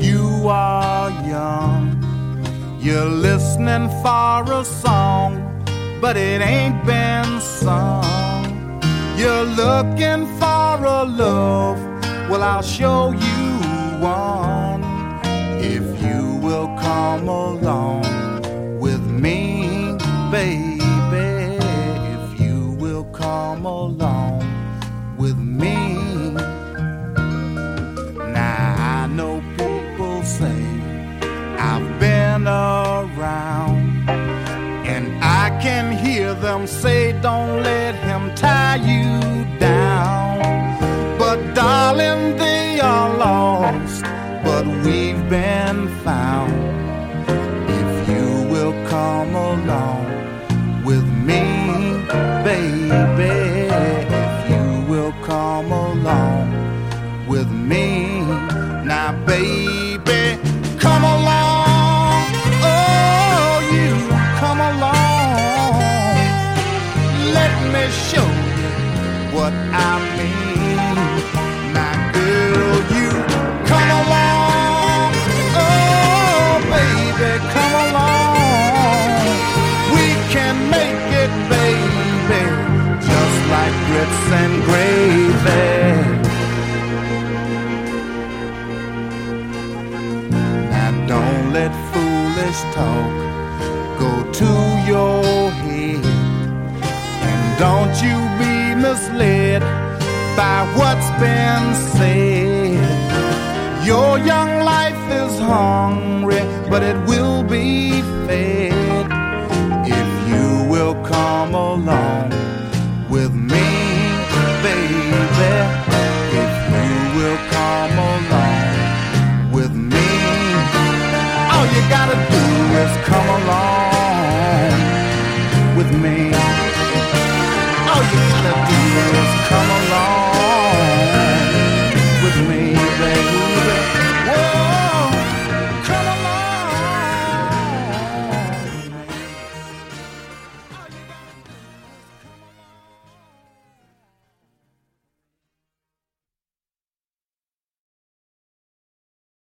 you are young, you're listening for a song, but it ain't been sung. You're looking for a love, well, I'll show you one. If you will come along with me, baby, if you will come along with me. Now I know people say I've been around, and I can hear them say, don't let him tie you down. But darling, they are lost, but we've been found. If you will come along with me, baby, if you will come along with me. Now, baby, come along. Oh, you come along. Let me show you what I mean. Now, girl, you come along. Oh, baby, come along. We can make it, baby, just like grits and gravy. Don't let foolish talk go to your head, and don't you be misled by what's been said. Your young life is hungry, but it will be